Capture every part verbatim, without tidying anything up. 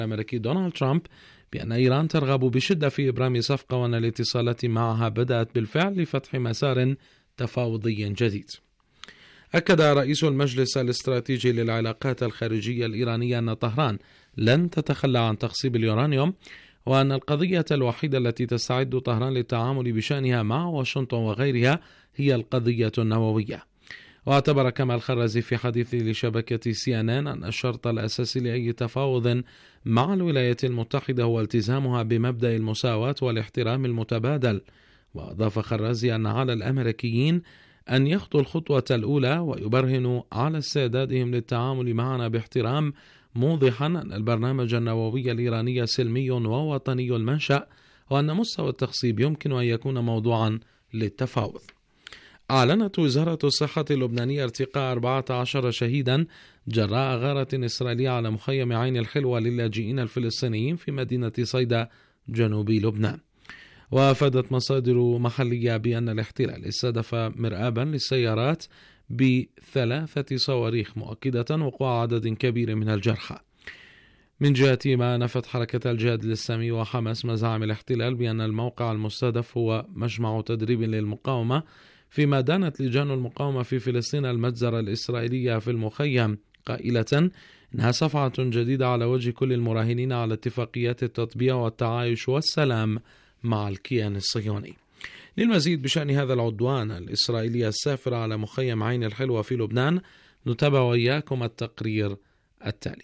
الأمريكي دونالد ترامب بأن إيران ترغب بشدة في إبرام صفقة وأن الاتصالات معها بدأت بالفعل لفتح مسار تفاوضي جديد. أكد رئيس المجلس الاستراتيجي للعلاقات الخارجية الإيرانية أن طهران لن تتخلى عن تخصيب اليورانيوم، وأن القضية الوحيدة التي تستعد طهران للتعامل بشأنها مع واشنطن وغيرها هي القضية النووية. واعتبر كمال خرازي في حديثه لشبكة سي إن إن أن الشرط الأساسي لأي تفاوض مع الولايات المتحدة هو التزامها بمبدأ المساواة والاحترام المتبادل. وأضاف خرازي أن على الأمريكيين أن يخطوا الخطوة الأولى ويبرهنوا على استعدادهم للتعامل معنا باحترام، موضحا أن البرنامج النووي الإيراني سلمي ووطني المنشأ، وأن مستوى التخصيب يمكن أن يكون موضوعا للتفاوض. أعلنت وزارة الصحة اللبنانية ارتقاء أربعة عشر شهيدا جراء غارة إسرائيلية على مخيم عين الحلوة للاجئين الفلسطينيين في مدينة صيدا جنوب لبنان. وافادت مصادر محلية بأن الاحتلال استهدف مرآبا للسيارات بثلاثة صواريخ، مؤكدة وقوع عدد كبير من الجرحى. من جهة ما نفت حركة الجهاد الإسلامي وحماس مزاعم الاحتلال بأن الموقع المستهدف هو مجمع تدريب للمقاومة، فيما دانت لجان المقاومة في فلسطين المجزرة الإسرائيلية في المخيم قائلة إنها صفعة جديدة على وجه كل المراهنين على اتفاقيات التطبيع والتعايش والسلام مع الكيان الصهيوني. للمزيد بشأن هذا العدوان الإسرائيلي السافر على مخيم عين الحلوة في لبنان نتابع وإياكم التقرير التالي.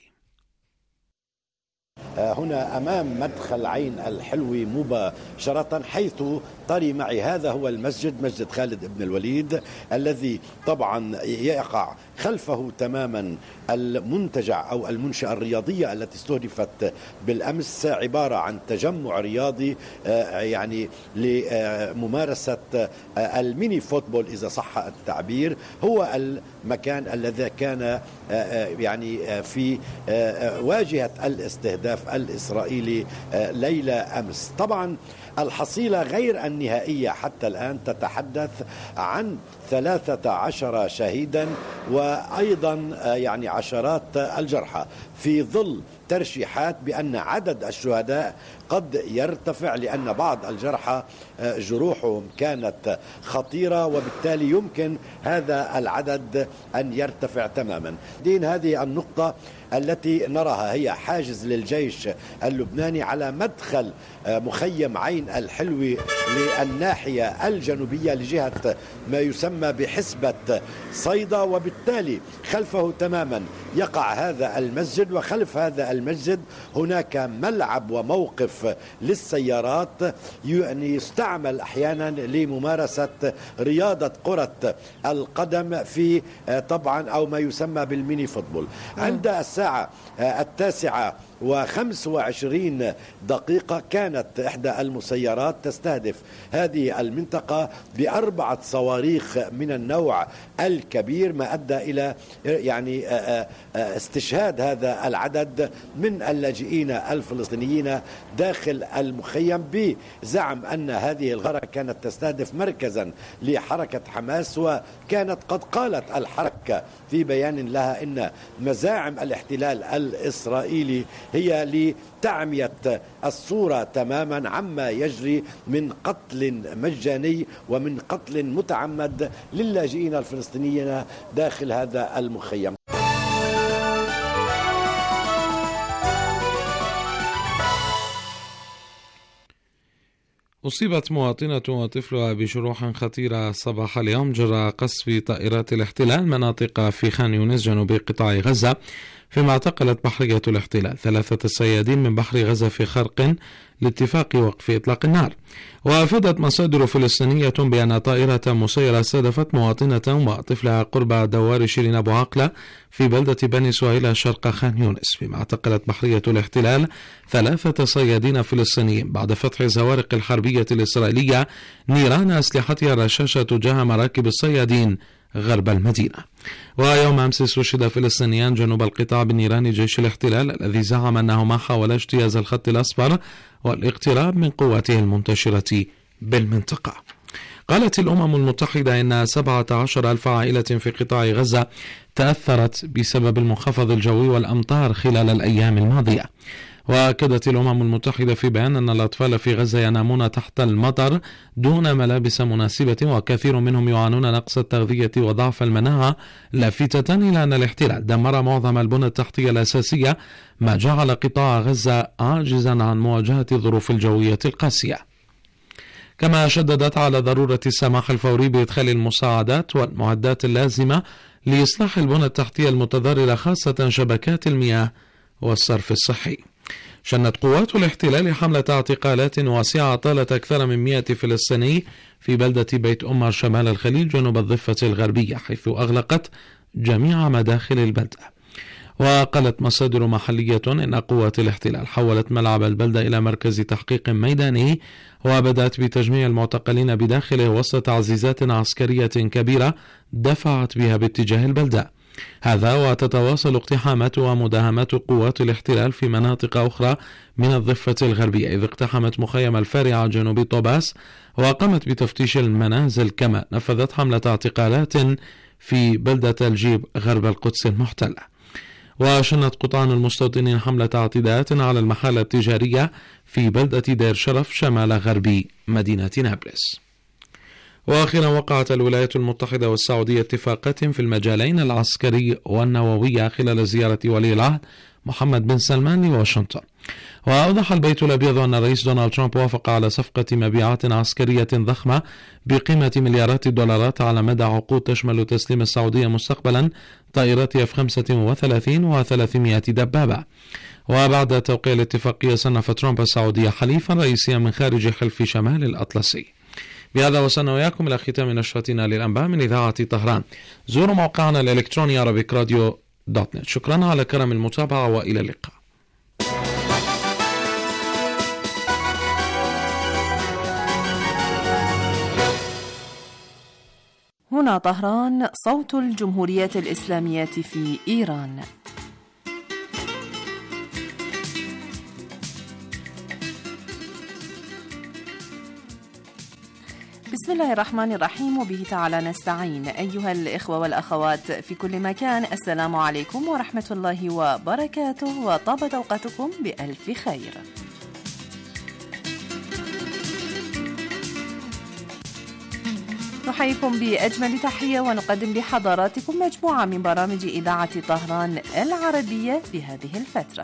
هنا أمام مدخل عين الحلوة مباشرة، حيث طري معي هذا هو المسجد، مسجد خالد بن الوليد، الذي طبعا يقع خلفه تماما المنتجع أو المنشأة الرياضية التي استهدفت بالأمس، عبارة عن تجمع رياضي يعني لممارسة الميني فوتبول إذا صح التعبير. هو المكان الذي كان يعني في واجهة الاستهداف الإسرائيلي ليلة أمس. طبعا الحصيلة غير النهائية حتى الآن تتحدث عن ثلاثة عشر شهيدا وأيضا يعني عشرات الجرحى، في ظل ترشيحات بأن عدد الشهداء قد يرتفع، لأن بعض الجرحى جروحهم كانت خطيرة، وبالتالي يمكن هذا العدد أن يرتفع تماما. دين هذه النقطة التي نراها هي حاجز للجيش اللبناني على مدخل مخيم عين الحلوة للناحية الجنوبية لجهة ما يسمى بحسبة صيدا، وبالتالي خلفه تماما يقع هذا المسجد، وخلف هذا المسجد هناك ملعب وموقف للسيارات يعني يستعمل أحيانا لممارسة رياضة كرة القدم في طبعا أو ما يسمى بالميني فوتبول. عند الساعة التاسعة وخمس وعشرين دقيقة كانت إحدى المسيرات تستهدف هذه المنطقة بأربعة صواريخ من النوع الكبير، ما أدى إلى يعني استشهاد هذا العدد من اللاجئين الفلسطينيين داخل المخيم، بزعم أن هذه الغارة كانت تستهدف مركزا لحركة حماس. وكانت قد قالت الحركة في بيان لها إن مزاعم الاحتلال الإسرائيلي هي لتعمية الصورة تماما عما يجري من قتل مجاني ومن قتل متعمد للاجئين الفلسطينيين داخل هذا المخيم. أصيبت مواطنة وطفلها بجروح خطيرة صباح اليوم جراء قصف طائرات الاحتلال مناطق في خان يونس جنوب قطاع غزة، فيما اعتقلت بحرية الاحتلال ثلاثة صيادين من بحر غزة في خرق لاتفاق وقف إطلاق النار. وأفادت مصادر فلسطينية بأن طائرة مسيرة استهدفت مواطنة وطفلها قرب دوار شيرين أبو عقلة في بلدة بني سهيلة شرق خان يونس، فيما اعتقلت بحرية الاحتلال ثلاثة صيادين فلسطينيين بعد فتح الزوارق الحربية الإسرائيلية نيران أسلحتها الرشاشة تجاه مراكب الصيادين غرب المدينة. ويوم أمس استشهد فلسطينيان جنوب القطاع بنيران جيش الاحتلال الذي زعم أنهما حاولا اجتياز الخط الأصفر والاقتراب من قواته المنتشرة بالمنطقة. قالت الأمم المتحدة إن سبعة عشر ألف عائلة في قطاع غزة تأثرت بسبب المنخفض الجوي والأمطار خلال الأيام الماضية. وأكدت الأمم المتحدة في بيان أن الأطفال في غزة ينامون تحت المطر دون ملابس مناسبة، وكثير منهم يعانون نقص التغذية وضعف المناعة، لافتة إلى أن الاحتلال دمر معظم البنى التحتية الأساسية، ما جعل قطاع غزة عاجزا عن مواجهة الظروف الجوية القاسية. كما شددت على ضرورة السماح الفوري بإدخال المساعدات والمعدات اللازمة لإصلاح البنى التحتية المتضررة، خاصة شبكات المياه والصرف الصحي. شنت قوات الاحتلال حملة اعتقالات واسعة طالت أكثر من مئة فلسطيني في بلدة بيت أمر شمال الخليل جنوب الضفة الغربية، حيث أغلقت جميع مداخل البلدة. وقالت مصادر محلية إن قوات الاحتلال حولت ملعب البلدة إلى مركز تحقيق ميداني، وبدأت بتجميع المعتقلين بداخله وسط تعزيزات عسكرية كبيرة دفعت بها باتجاه البلدة. هذا وتتواصل اقتحامات ومداهمات قوات الاحتلال في مناطق أخرى من الضفة الغربية، إذ اقتحمت مخيم الفارعة جنوب طوباس وقامت بتفتيش المنازل، كما نفذت حملة اعتقالات في بلدة الجيب غرب القدس المحتلة. وشنت قطعان المستوطنين حملة اعتداءات على المحال التجارية في بلدة دير شرف شمال غرب مدينة نابلس. وأخيرا وقعت الولايات المتحدة والسعودية اتفاقات في المجالين العسكري والنووي خلال زيارة ولي العهد محمد بن سلمان لواشنطن. وأوضح البيت الأبيض أن الرئيس دونالد ترامب وافق على صفقة مبيعات عسكرية ضخمة بقيمة مليارات الدولارات على مدى عقود تشمل تسليم السعودية مستقبلا طائرات إف خمسة وثلاثين وثلاثمائة دبابة. وبعد توقيع الاتفاقية صنف ترامب السعودية حليفا رئيسيا من خارج حلف شمال الأطلسي. بهذا وصلنا وياكم إلى ختام نشرتنا للأنباء من إذاعة طهران. زوروا موقعنا الإلكتروني عربيك راديو دوت نت. شكرا على كرم المتابعة وإلى اللقاء. هنا طهران، صوت الجمهورية الإسلامية في إيران. بسم الله الرحمن الرحيم، وبه تعالى نستعين. أيها الإخوة والأخوات في كل مكان، السلام عليكم ورحمة الله وبركاته، وطابت أوقاتكم بألف خير. نحييكم بأجمل تحية ونقدم لحضراتكم مجموعة من برامج إذاعة طهران العربية بهذه الفترة.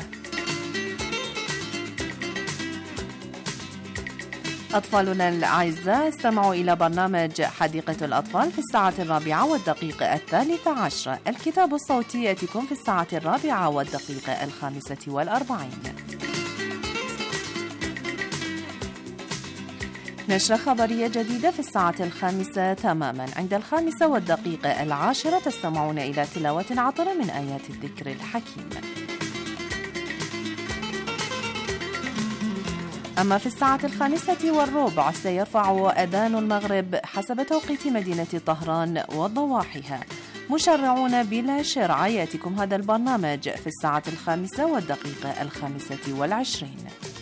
أطفالنا الأعزاء، استمعوا إلى برنامج حديقة الأطفال في الساعة الرابعة والدقيقة الثالثة عشرة. الكتاب الصوتي يأتيكم في الساعة الرابعة والدقيقة الخامسة والأربعين. نشرة خبرية جديدة في الساعة الخامسة تماما. عند الخامسة والدقيقة العاشرة تستمعون إلى تلاوة عطرة من آيات الذكر الحكيم. أما في الساعة الخامسة والربع سيرفع أذان المغرب حسب توقيت مدينة طهران وضواحيها. مشرعون بلا شرع يأتيكم هذا البرنامج في الساعة الخامسة والدقيقة الخامسة والعشرين.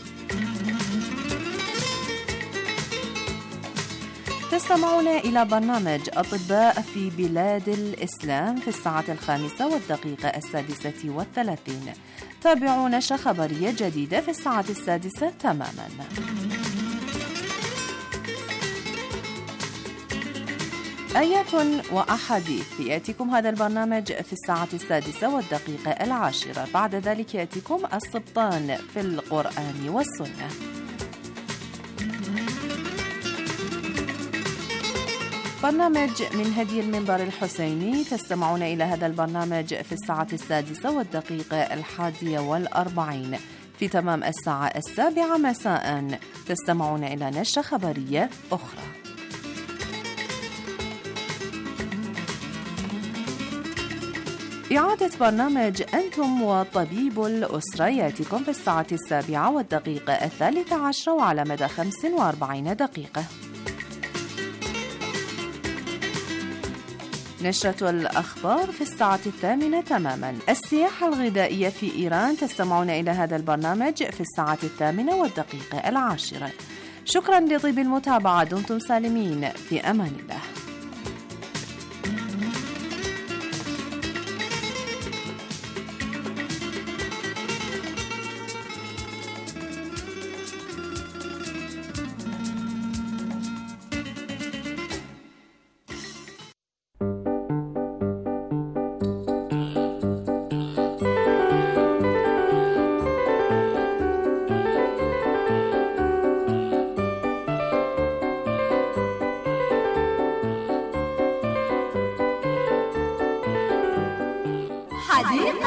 تستمعون إلى برنامج أطباء في بلاد الإسلام في الساعة الخامسة والدقيقة السادسة والثلاثين. تابعوا نشرة خبرية جديدة في الساعة السادسة تماما. آيات وأحاديث يأتيكم هذا البرنامج في الساعة السادسة والدقيقة العاشرة. بعد ذلك يأتيكم السبطان في القرآن والسنة. برنامج من هدي المنبر الحسيني، تستمعون إلى هذا البرنامج في الساعة السادسة والدقيقة الحادية والأربعين. في تمام الساعة السابعة مساء تستمعون إلى نشرة خبرية أخرى. إعادة برنامج أنتم وطبيب الأسرة يأتيكم في الساعة السابعة والدقيقة الثالثة عشرة وعلى مدى خمس وأربعين دقيقة. نشرة الأخبار في الساعة الثامنة تماما. السياحة الغذائية في إيران تستمعون إلى هذا البرنامج في الساعة الثامنة والدقيقة العاشرة. شكرا لطيب المتابعة، دمتم سالمين، في أمان الله.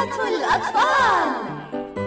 صحة الأطفال.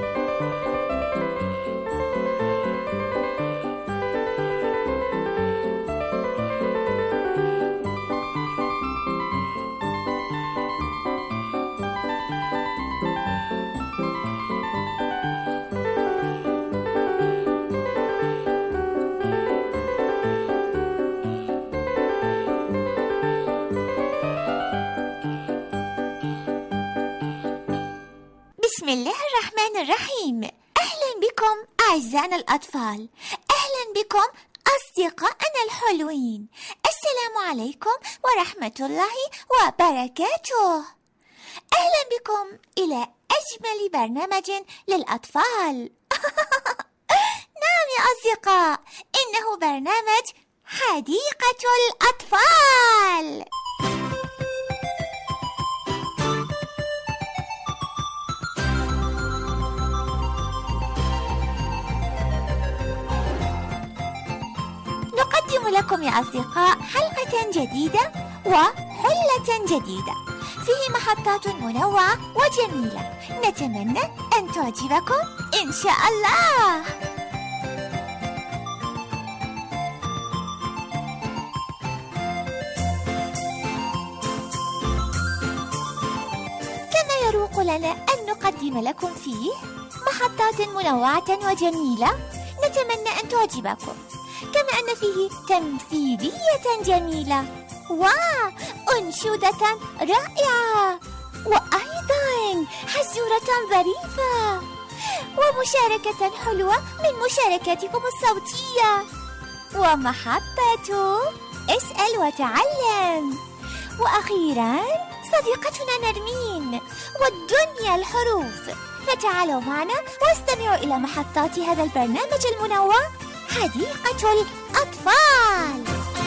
بسم الله الرحمن الرحيم. أهلا بكم أعزائنا الأطفال، أهلا بكم أصدقائنا الحلوين. السلام عليكم ورحمة الله وبركاته. أهلا بكم إلى أجمل برنامج للأطفال. نعم يا أصدقاء، إنه برنامج حديقة الأطفال. نقدم لكم يا أصدقاء حلقة جديدة وحلة جديدة فيه محطات منوعة وجميلة، نتمنى أن تعجبكم إن شاء الله. كما يروق لنا أن نقدم لكم فيه محطات منوعة وجميلة، نتمنى أن تعجبكم، كما أن فيه تمثيلية جميلة وأنشودة رائعة، وأيضا حزورة ظريفة، ومشاركة حلوة من مشاركاتكم الصوتية، ومحطة اسأل وتعلم، وأخيرا صديقتنا نرمين والدنيا الحروف. فتعالوا معنا واستمعوا إلى محطات هذا البرنامج المنوع حديقة الأطفال.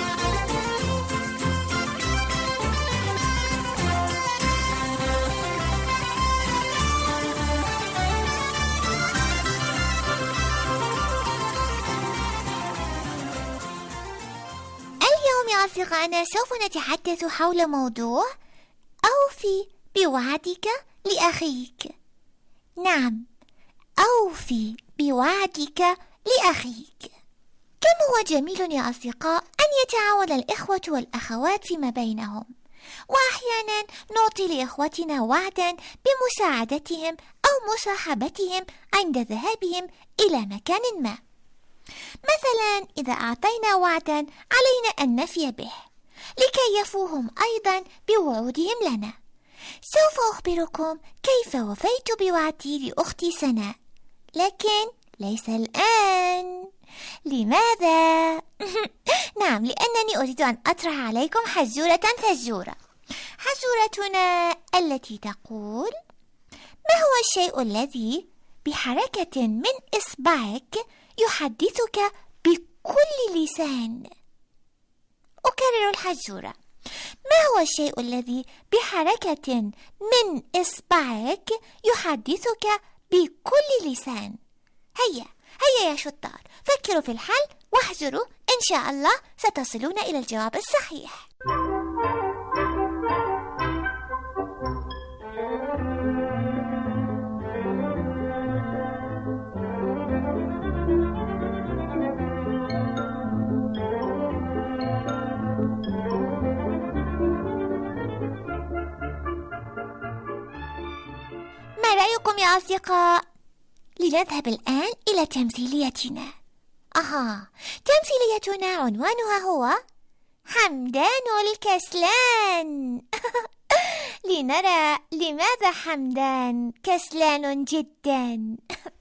اليوم يا أصدقائنا سوف نتحدث حول موضوع أوفي بوعدك لأخيك. نعم، أوفي بوعدك لأخيك. كم هو جميل يا أصدقاء أن يتعاون الإخوة والأخوات فيما بينهم، وأحيانا نعطي لإخوتنا وعدا بمساعدتهم أو مصاحبتهم عند ذهابهم إلى مكان ما. مثلا إذا أعطينا وعدا علينا أن نفي به لكي يفوهم أيضا بوعودهم لنا. سوف أخبركم كيف وفيت بوعدي لأختي سناء، لكن ليس الآن. لماذا؟ نعم، لأنني أريد أن أطرح عليكم حزورة فزورة. حزورتنا التي تقول: ما هو الشيء الذي بحركة من إصبعك يحدثك بكل لسان؟ أكرر الحزورة: ما هو الشيء الذي بحركة من إصبعك يحدثك بكل لسان؟ هيا هيا يا شطار، فكروا في الحل واحذروا، إن شاء الله ستصلون إلى الجواب الصحيح. ما رأيكم يا أصدقاء؟ لنذهب الآن إلى تمثيليتنا. أها، تمثيليتنا عنوانها هو حمدان الكسلان. لنرى لماذا حمدان كسلان جدا.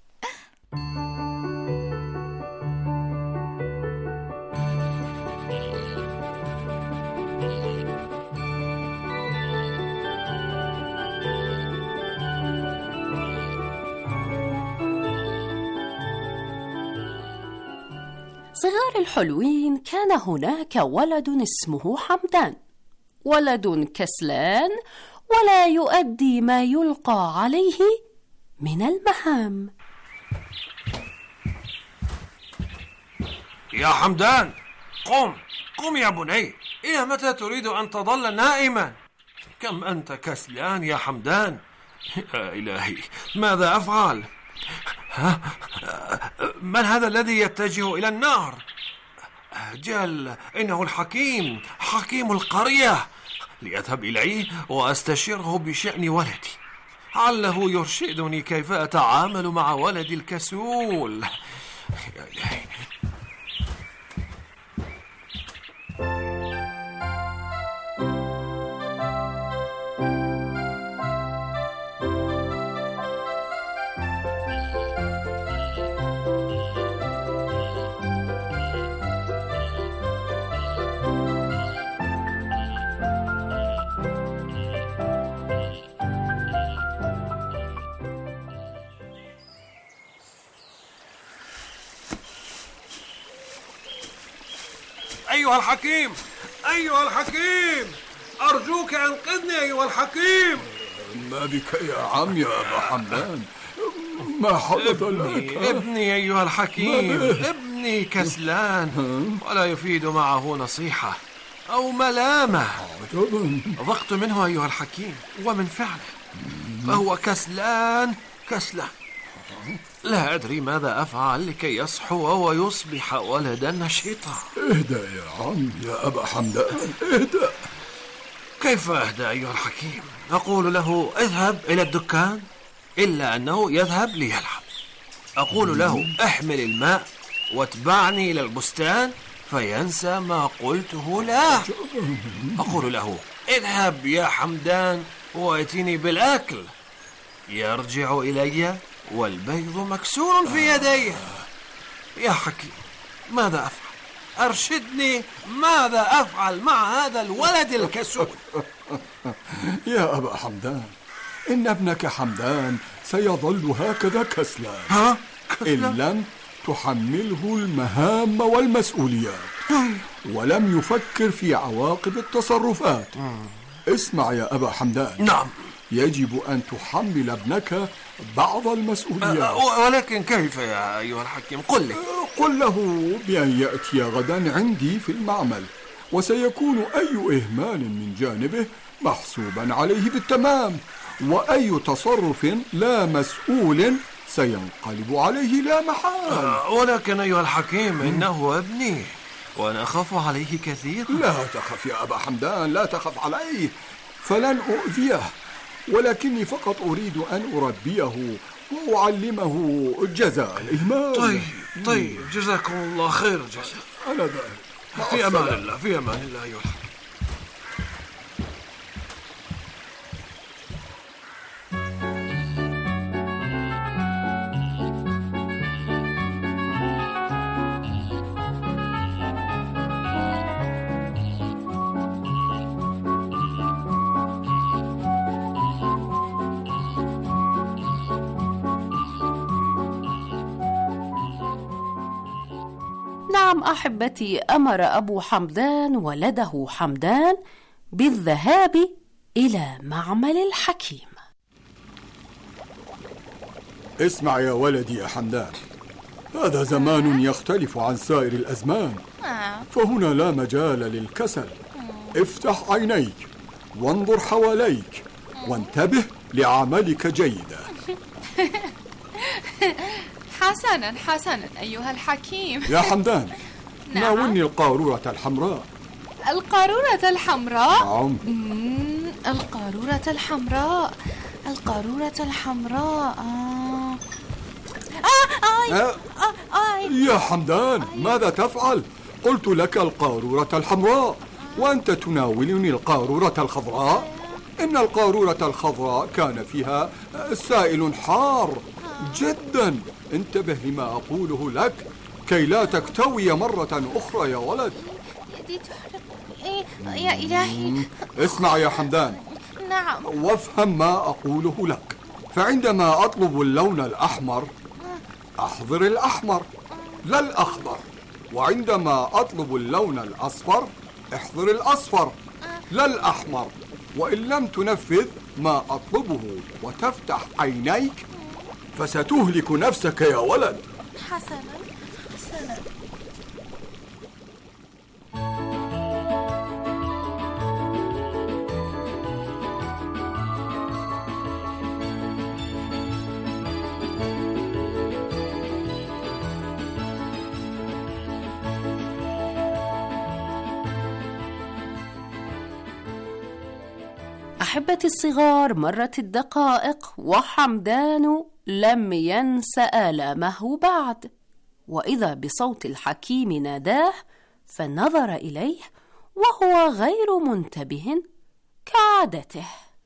صغار الحلوين، كان هناك ولد اسمه حمدان، ولد كسلان ولا يؤدي ما يلقى عليه من المهام. يا حمدان، قم قم يا بني، إلى متى تريد أن تظل نائما؟ كم أنت كسلان يا حمدان، يا إلهي، ماذا أفعل؟ ها؟ من هذا الذي يتجه إلى النار؟ أجل، إنه الحكيم، حكيم القرية. لأذهب إليه وأستشيره بشأن ولدي، عله يرشدني كيف أتعامل مع ولدي الكسول. يا إلهي. أيها الحكيم، أيها الحكيم، أرجوك أنقذني أيها الحكيم. ما بك يا عم يا أبا حمدان؟ ما حدث لك؟ ابني أيها الحكيم، ابني كسلان ولا يفيد معه نصيحة أو ملامة. ضغط منه أيها الحكيم ومن فعله، فهو كسلان كسلان. لا أدري ماذا أفعل لكي يصحو ويصبح ولدا نشيطا. اهدأ يا عم يا أبا حمدان، اهدأ. كيف أهدأ أيها الحكيم؟ أقول له اذهب إلى الدكان، إلا أنه يذهب ليلعب. أقول له احمل الماء واتبعني إلى البستان، فينسى ما قلته له. أقول له اذهب يا حمدان واتني بالأكل، يرجع إلي والبيض مكسور في يديه. يا حكيم، ماذا أفعل؟ أرشدني، ماذا أفعل مع هذا الولد الكسول؟ يا أبا حمدان، إن ابنك حمدان سيظل هكذا كسلان ها؟ إن لم تحمله المهام والمسؤوليات ولم يفكر في عواقب التصرفات. اسمع يا أبا حمدان، نعم، يجب أن تحمل ابنك بعض المسؤوليات. ولكن كيف يا أيها الحكيم؟ قل لي. قل له بأن يأتي غدا عندي في المعمل، وسيكون أي إهمال من جانبه محسوبا عليه بالتمام، وأي تصرف لا مسؤول سينقلب عليه لا محال. ولكن أيها الحكيم، إنه ابني وأنا أخاف عليه كثيرا. لا تخف يا أبا حمدان، لا تخف عليه، فلن أؤذيه، ولكني فقط أريد أن أربيه وأعلمه جزاء الإهمال. طيب طيب، جزاكم الله خير الجزاء. أنا ذلك. في أمان الله، في أمان الله أيها الحكيم. نعم أحبتي، أمر أبو حمدان ولده حمدان بالذهاب إلى معمل الحكيم. اسمع يا ولدي يا حمدان، هذا زمان يختلف عن سائر الأزمان، فهنا لا مجال للكسل. افتح عينيك وانظر حواليك وانتبه لعملك جيدا. حسنا حسنا أيها الحكيم. يا حمدان، نعم. ناولني القارورة الحمراء. القارورة الحمراء؟ نعم. القارورة الحمراء، القارورة الحمراء. آه. آه. آه. آه. آه. يا حمدان، ماذا تفعل؟ قلت لك القارورة الحمراء وأنت تناولني القارورة الخضراء. إن القارورة الخضراء كان فيها سائل حار جدا. انتبه لما أقوله لك كي لا تكتوي مرة أخرى يا ولد. يدي تحرق. إيه يا إلهي. اسمع يا حمدان. نعم. وافهم ما أقوله لك. فعندما أطلب اللون الأحمر أحضر الأحمر لا الأخضر، وعندما أطلب اللون الأصفر احضر الأصفر لا الأحمر. وإن لم تنفذ ما أطلبه وتفتح عينيك فستهلك نفسك يا ولد. حسنا حسنا. أحبتي الصغار، مرت الدقائق وحمدان لم ينس آلامه بعد، وإذا بصوت الحكيم ناداه فنظر إليه وهو غير منتبه كعادته.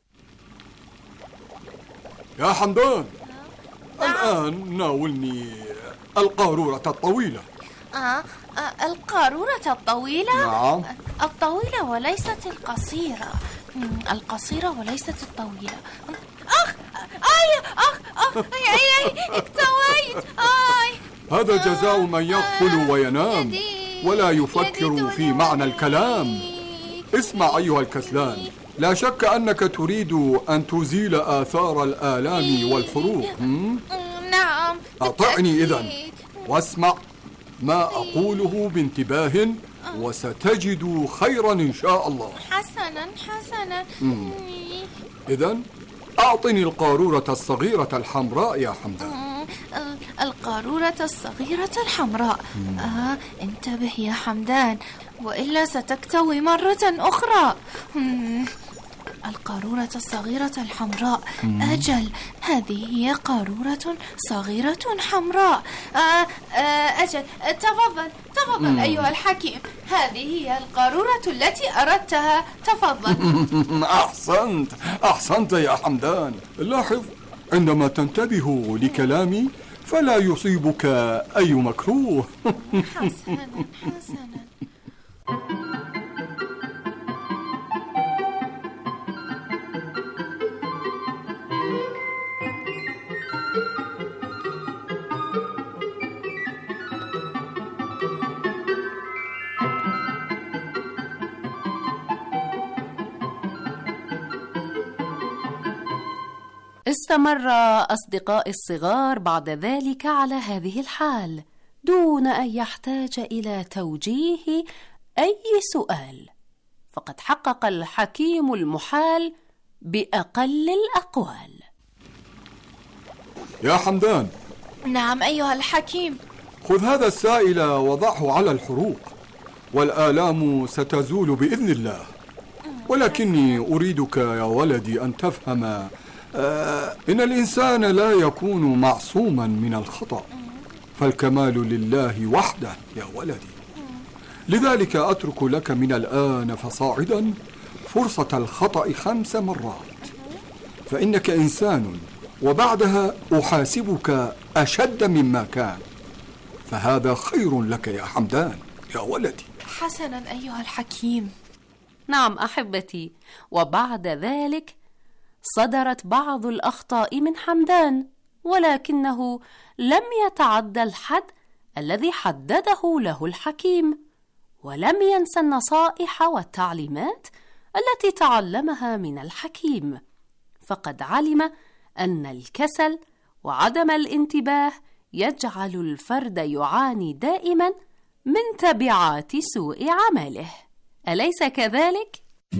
يا حمدان، الآن ناولني القارورة الطويلة. آه آه القارورة الطويلة؟ نعم. الطويلة وليست القصيرة. القصيرة وليست الطويلة. أخ آي أخ أخ أي أي اكتويت آي. هذا جزاء من يغفل وينام ولا يفكر في معنى الكلام. اسمع أيها الكسلان، لا شك أنك تريد أن تزيل آثار الآلام والحروق. نعم. أطعني إذن واسمع ما أقوله بانتباه وستجد خيرا إن شاء الله. حسنا حسنا. إذن أعطني القارورة الصغيرة الحمراء يا حمدان. القارورة الصغيرة الحمراء. آه انتبه يا حمدان وإلا ستكتوي مرة أخرى. القارورة الصغيرة الحمراء. أجل، هذه هي قارورة صغيرة حمراء. آه آه أجل، تفضل تفضل مم. أيها الحكيم، هذه هي القارورة التي أردتها، تفضل. أحسنت أحسنت يا حمدان. لاحظ، عندما تنتبه لكلامي فلا يصيبك أي مكروه. حسنا حسنا. استمر أصدقائي الصغار بعد ذلك على هذه الحال دون أن يحتاج إلى توجيه أي سؤال، فقد حقق الحكيم المحال بأقل الأقوال. يا حمدان. نعم أيها الحكيم. خذ هذا السائل وضعه على الحروق والآلام ستزول بإذن الله، ولكني أريدك يا ولدي أن تفهم آه إن الإنسان لا يكون معصوما من الخطأ، فالكمال لله وحده يا ولدي. لذلك أترك لك من الآن فصاعدا فرصة الخطأ خمس مرات، فإنك إنسان، وبعدها أحاسبك أشد مما كان، فهذا خير لك يا حمدان يا ولدي. حسنا أيها الحكيم. نعم أحبتي، وبعد ذلك صدرت بعض الأخطاء من حمدان، ولكنه لم يتعدى الحد الذي حدده له الحكيم، ولم ينسى النصائح والتعليمات التي تعلمها من الحكيم، فقد علم أن الكسل وعدم الانتباه يجعل الفرد يعاني دائما من تبعات سوء عمله، أليس كذلك؟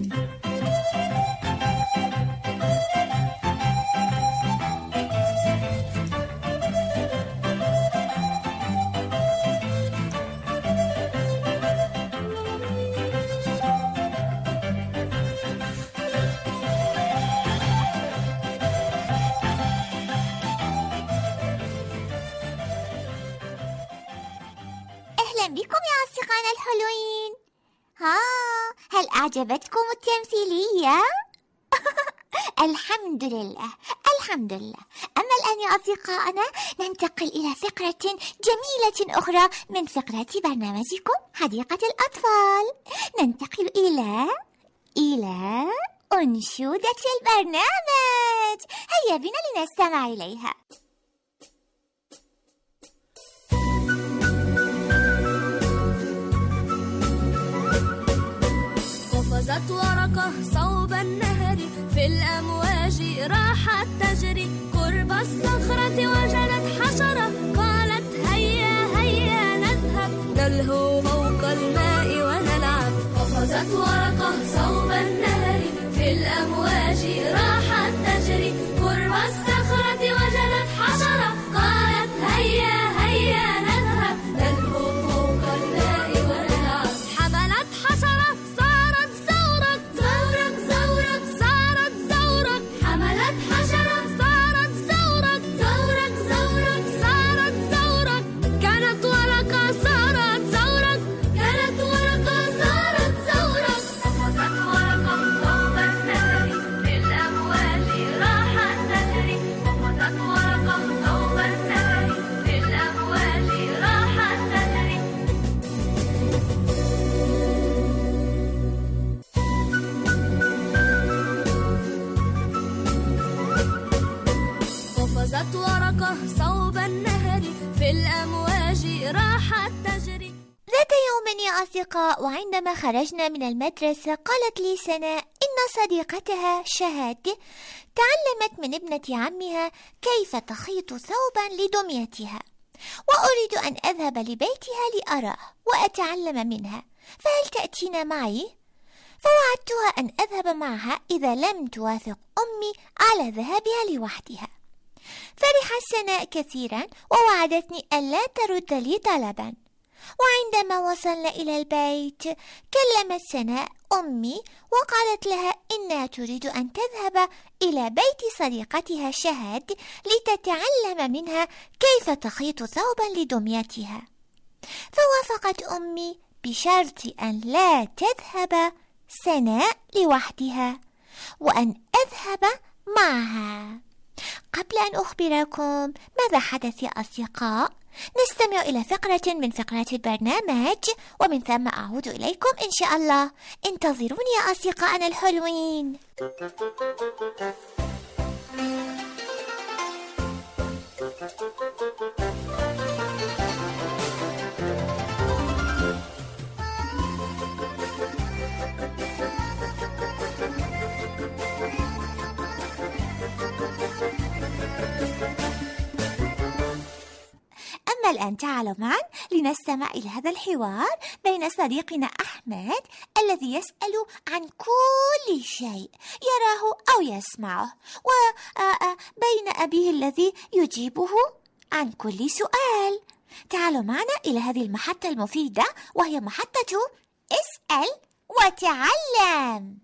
أهلا بكم يا أصدقائنا الحلوين. ها، هل أعجبتكم التمثيلية؟ الحمد لله الحمد لله. أما الآن يا أصدقائنا ننتقل إلى فقرة جميلة أخرى من فقرات برنامجكم حديقة الأطفال. ننتقل إلى إلى أنشودة البرنامج. هيا بنا لنستمع إليها. قفزت ورقة صوب النهر في الأمواج راحت تجري قرب الصخرة وجدت حشرة قالت هيا هيا نذهب نلهو فوق الماء ونلعب. قفزت ورقة صوب النهر في الأمواج راحت تجري قرب الصخرة وجدت الأمواج راحت تجري. ذات يوم يا أصدقاء، وعندما خرجنا من المدرسة قالت لي سناء إن صديقتها شهاد تعلمت من ابنة عمها كيف تخيط ثوبا لدميتها، وأريد أن أذهب لبيتها لأراه وأتعلم منها، فهل تأتين معي؟ فوعدتها أن أذهب معها إذا لم توافق أمي على ذهابها لوحدها. فرحت سناء كثيرا ووعدتني ألا ترد لي طلبا. وعندما وصلنا إلى البيت كلمت سناء أمي وقالت لها إنها تريد أن تذهب إلى بيت صديقتها شهاد لتتعلم منها كيف تخيط ثوبا لدميتها. فوافقت أمي بشرط أن لا تذهب سناء لوحدها وأن أذهب معها. قبل أن أخبركم ماذا حدث يا أصدقاء، نستمع إلى فقرة من فقرات البرنامج ومن ثم أعود إليكم إن شاء الله. انتظروني يا أصدقائنا الحلوين. أما الآن تعالوا معا لنستمع إلى هذا الحوار بين صديقنا أحمد الذي يسأل عن كل شيء يراه أو يسمعه، وبين أبيه الذي يجيبه عن كل سؤال. تعالوا معنا إلى هذه المحطة المفيدة وهي محطة اسأل وتعلم.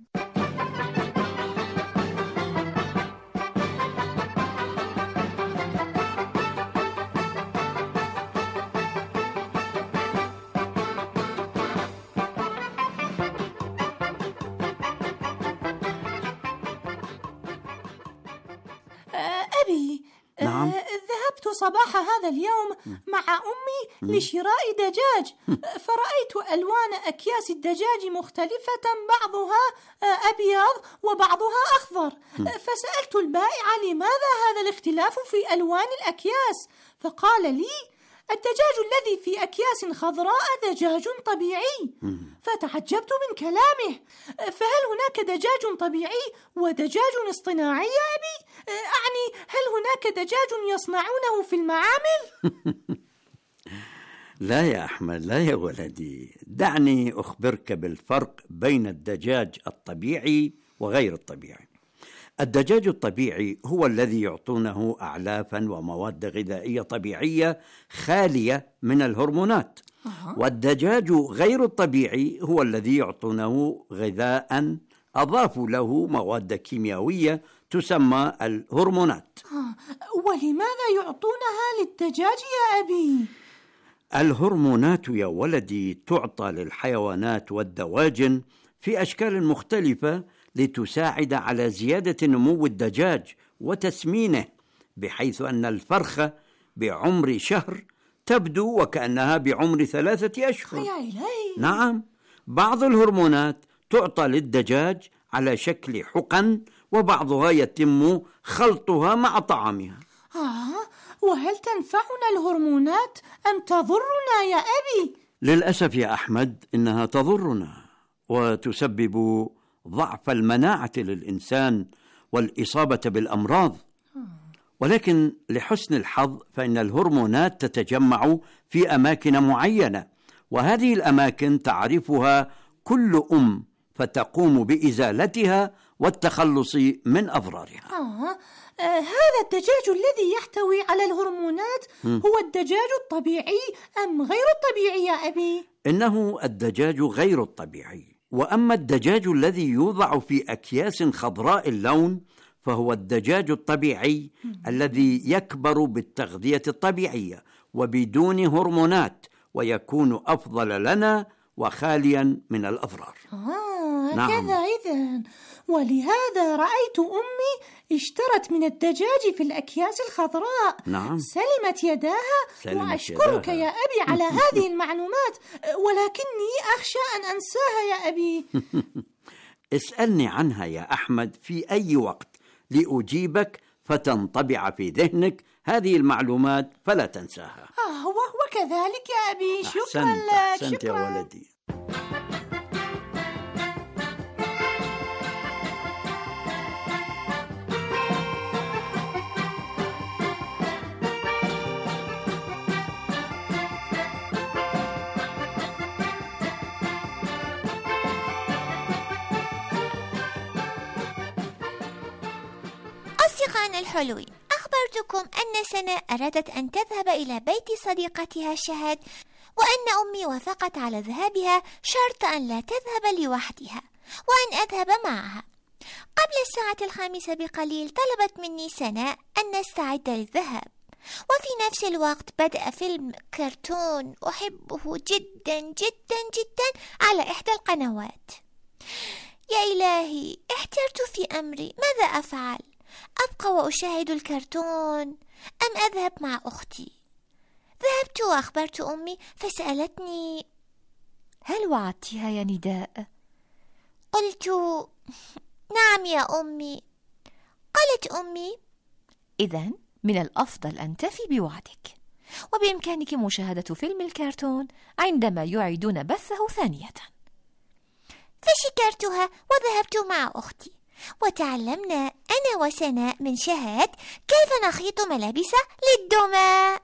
أبي، نعم؟ ذهبت صباح هذا اليوم مع أمي لشراء دجاج، فرأيت ألوان أكياس الدجاج مختلفة، بعضها أبيض وبعضها أخضر، فسألت البائع لماذا هذا الاختلاف في ألوان الأكياس، فقال لي الدجاج الذي في أكياس خضراء دجاج طبيعي. فتعجبت من كلامه، فهل هناك دجاج طبيعي ودجاج اصطناعي يا أبي؟ أعني هل هناك دجاج يصنعونه في المعامل؟ لا يا أحمد، لا يا ولدي، دعني أخبرك بالفرق بين الدجاج الطبيعي وغير الطبيعي. الدجاج الطبيعي هو الذي يعطونه أعلافا ومواد غذائية طبيعية خالية من الهرمونات، والدجاج غير الطبيعي هو الذي يعطونه غذاء أضافوا له مواد كيميائية تسمى الهرمونات. ولماذا يعطونها للدجاج يا أبي؟ الهرمونات يا ولدي تعطى للحيوانات والدواجن في أشكال مختلفة لتساعد على زيادة نمو الدجاج وتسمينه، بحيث أن الفرخة بعمر شهر تبدو وكأنها بعمر ثلاثة أشهر. يا إلهي. نعم، بعض الهرمونات تعطى للدجاج على شكل حقن، وبعضها يتم خلطها مع طعامها. آه، وهل تنفعنا الهرمونات أم تضرنا يا أبي؟ للأسف يا أحمد إنها تضرنا وتسبب ضعف المناعة للإنسان والإصابة بالأمراض، ولكن لحسن الحظ فإن الهرمونات تتجمع في أماكن معينة، وهذه الأماكن تعرفها كل أم، فتقوم بإزالتها والتخلص من أضرارها. آه. آه، هذا الدجاج الذي يحتوي على الهرمونات هو الدجاج الطبيعي أم غير الطبيعي يا أبي؟ إنه الدجاج غير الطبيعي، وأما الدجاج الذي يوضع في أكياس خضراء اللون فهو الدجاج الطبيعي الذي يكبر بالتغذية الطبيعية وبدون هرمونات، ويكون أفضل لنا وخاليا من الأضرار. آه، نعم. كذا إذن، ولهذا رأيت أمي اشترت من الدجاج في الأكياس الخضراء. نعم. سلمت يداها. سلمت وأشكرك يداها. يا أبي على هذه المعلومات، ولكني أخشى أن أنساها يا أبي. اسألني عنها يا أحمد في أي وقت لأجيبك فتنطبع في ذهنك هذه المعلومات فلا تنساها. آه وكذلك يا أبي. شكرا أحسنت لك. أحسنت شكرا. يا ولدي. أصدقائنا الحلوين، أخبرتكم أن سناء أرادت أن تذهب إلى بيت صديقتها شهد، وأن أمي وافقت على ذهابها شرط أن لا تذهب لوحدها وأن أذهب معها. قبل الساعة الخامسة بقليل طلبت مني سناء أن نستعد للذهاب، وفي نفس الوقت بدأ فيلم كرتون أحبه جدا جدا جدا على إحدى القنوات. يا إلهي، احترت في أمري، ماذا أفعل؟ أبقى وأشاهد الكرتون أم أذهب مع أختي؟ ذهبت وأخبرت أمي فسألتني: هل وعدتها يا نداء؟ قلت: نعم يا أمي. قالت أمي: إذن من الأفضل أن تفي بوعدك، وبإمكانك مشاهدة فيلم الكرتون عندما يعيدون بثه ثانية. فشكرتها وذهبت مع أختي، وتعلمنا أنا وسناء من شهد كيف نخيط ملابس للدمى.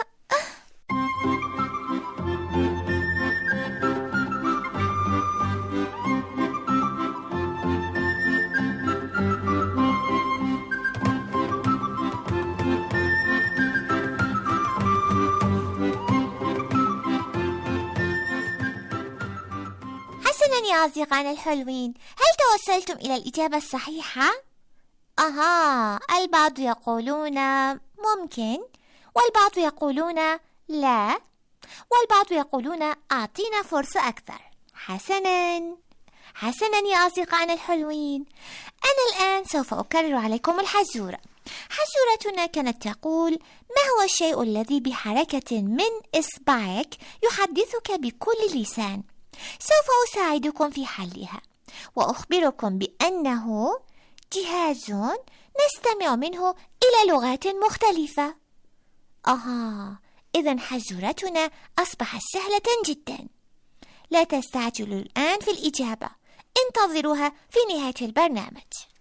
حسناً يا أصدقائنا الحلوين، هل توصلتم إلى الإجابة الصحيحة؟ أها، البعض يقولون ممكن، والبعض يقولون لا، والبعض يقولون أعطينا فرصة أكثر. حسناً حسناً يا أصدقائنا الحلوين، أنا الآن سوف أكرر عليكم الحزورة. حزورتنا كانت تقول: ما هو الشيء الذي بحركة من إصبعك يحدثك بكل لسان؟ سوف أساعدكم في حلها، وأخبركم بأنه جهاز نستمع منه إلى لغات مختلفة. أها، إذن حزورتنا أصبحت سهلة جدا. لا تستعجلوا الآن في الإجابة، انتظروها في نهاية البرنامج.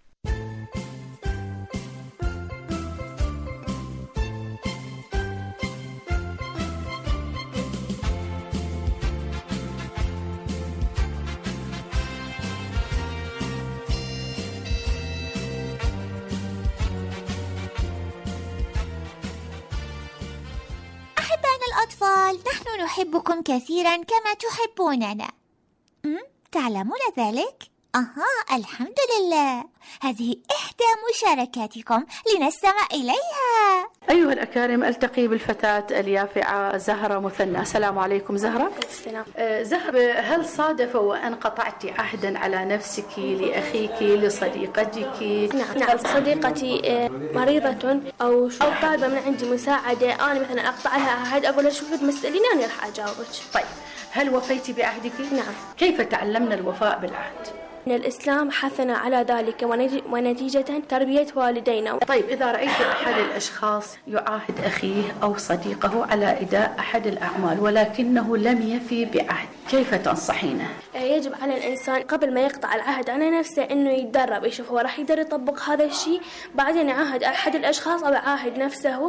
الأطفال، نحن نحبكم كثيرا كما تحبوننا. أم؟ تعلمون ذلك؟ أها، الحمد لله. هذه إحدى مشاركاتكم لنستمع إليها. أيها الأكارم، ألتقي بالفتاة اليافعة زهرة مثنى. السلام عليكم زهرة. السلام. آه زهرة، هل صادف وأن قطعت عهدا على نفسك لأخيك لصديقتك؟ نعم, نعم. صديقتي مريضة أو أو طالبة من عندي مساعدة، أنا مثلا أقطع لها عهد، أقول لها شوفي تمسأليني أنا راح أجاوبك. طيب، هل وفيتي بعهدك؟ نعم. كيف تعلمنا الوفاء بالعهد؟ إن الإسلام حثنا على ذلك ونتيجة تربية والدينا. طيب، إذا رأيت أحد الأشخاص يعاهد أخيه أو صديقه على أداء أحد الأعمال ولكنه لم يفي بعهد، كيف تنصحينه؟ يجب على الإنسان قبل ما يقطع العهد على نفسه إنه يتدرب، يشوف هو راح يقدر يطبق هذا الشيء، بعدين يعاهد أحد الأشخاص أو يعاهد نفسه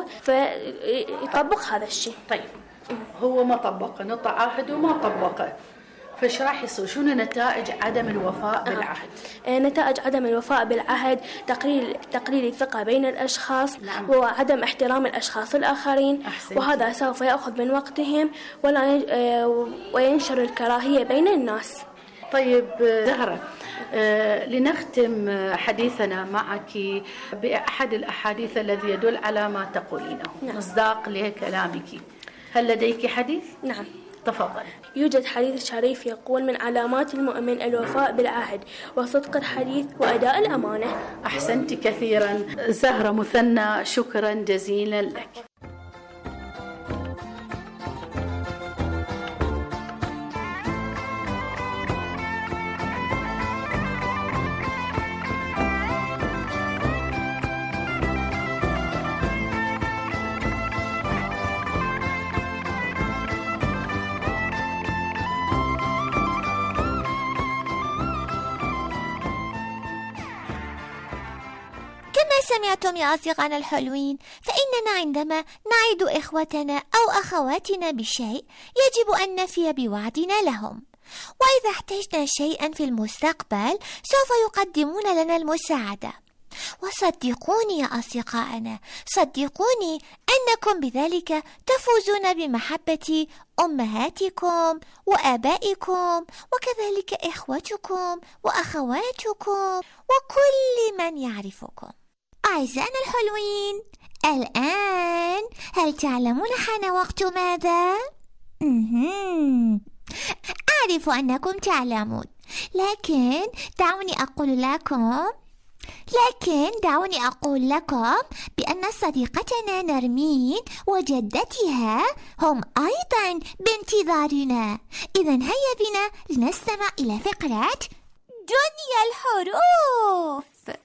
فيطبق هذا الشيء. طيب، هو ما طبقه، نطع عهد وما طبقه، فايش راح يصير؟ شنو نتائج عدم الوفاء بالعهد؟ آه. نتائج عدم الوفاء بالعهد تقليل تقليل الثقة بين الأشخاص. نعم. وعدم احترام الأشخاص الآخرين. أحسنتي. وهذا سوف يأخذ من وقتهم ولا آه وينشر الكراهية بين الناس. طيب زهرة، آه لنختم حديثنا معك بأحد الأحاديث الذي يدل على ما تقولينه. نعم. مصداق لكلامك، هل لديك حديث؟ نعم. تفضل. يوجد حديث شريف يقول: من علامات المؤمن الوفاء بالعهد وصدق الحديث وأداء الأمانة. أحسنت كثيرا زهرة مثنى، شكرا جزيلا لك. سمعتم يا أصدقائنا الحلوين؟ فإننا عندما نعد إخوتنا أو أخواتنا بشيء يجب أن نفي بوعدنا لهم، وإذا احتجنا شيئا في المستقبل سوف يقدمون لنا المساعدة. وصدقوني يا أصدقائنا، صدقوني أنكم بذلك تفوزون بمحبة أمهاتكم وآبائكم وكذلك إخوتكم وأخواتكم وكل من يعرفكم. أعزائنا الحلوين، الآن هل تعلمون حان وقت ماذا؟ أعرف أنكم تعلمون، لكن دعوني أقول لكم لكن دعوني أقول لكم بأن صديقتنا نرمين وجدتها هم أيضا بانتظارنا. إذن هيا بنا لنستمع إلى فقرة دنيا الحروف.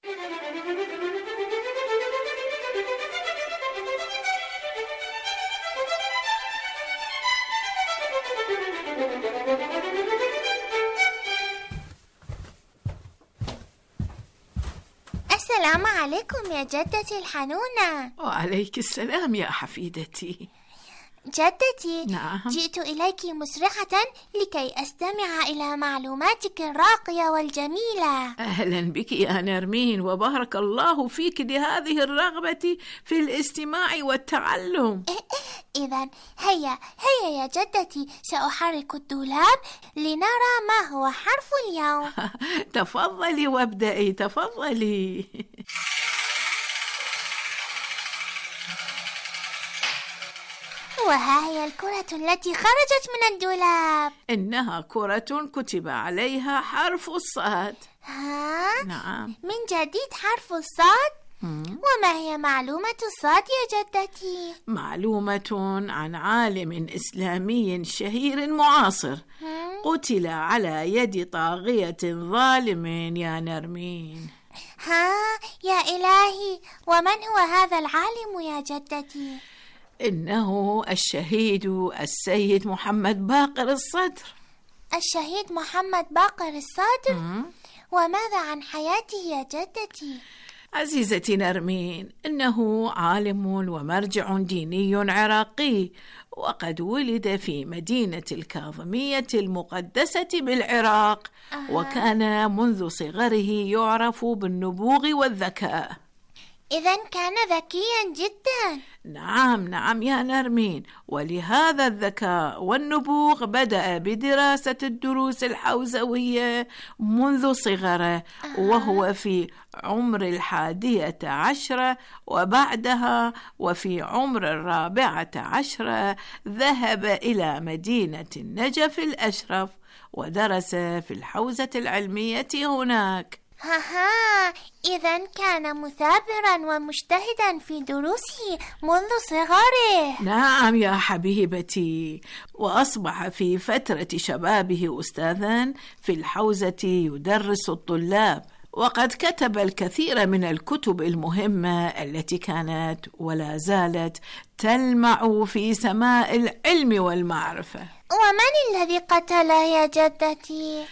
السلام عليكم يا جدتي الحنونة. وعليك السلام يا حفيدتي. جدتي، نعم. جئت إليك مسرعة لكي أستمع إلى معلوماتك الراقية والجميلة. أهلا بك يا نرمين، وبارك الله فيك لهذه الرغبة في الاستماع والتعلم. إذن هيا هيا يا جدتي، سأحرك الدولاب لنرى ما هو حرف اليوم. تفضلي وابدأي، تفضلي. وها هي الكرة التي خرجت من الدولاب. إنها كرة كتب عليها حرف الصاد. ها؟ نعم. من جديد حرف الصاد؟ وما هي معلومة الصاد يا جدتي؟ معلومة عن عالم إسلامي شهير معاصر قتل على يد طاغية ظالم يا نرمين. ها يا إلهي، ومن هو هذا العالم يا جدتي؟ إنه الشهيد السيد محمد باقر الصدر. الشهيد محمد باقر الصدر؟ مم. وماذا عن حياته يا جدتي؟ عزيزتي نرمين، إنه عالم ومرجع ديني عراقي، وقد ولد في مدينة الكاظمية المقدسة بالعراق. أه. وكان منذ صغره يعرف بالنبوغ والذكاء. إذن كان ذكيا جدا. نعم نعم يا نرمين، ولهذا الذكاء والنبوغ بدأ بدراسة الدروس الحوزوية منذ صغره وهو في عمر الحادية عشرة، وبعدها وفي عمر الرابعة عشرة ذهب إلى مدينة النجف الأشرف ودرس في الحوزة العلمية هناك. هاها، إذن كان مثابرا ومجتهدا في دروسه منذ صغره. نعم يا حبيبتي، وأصبح في فترة شبابه أستاذا في الحوزة يدرس الطلاب، وقد كتب الكثير من الكتب المهمة التي كانت ولا زالت تلمع في سماء العلم والمعرفة. ومن الذي قتله يا جدتي؟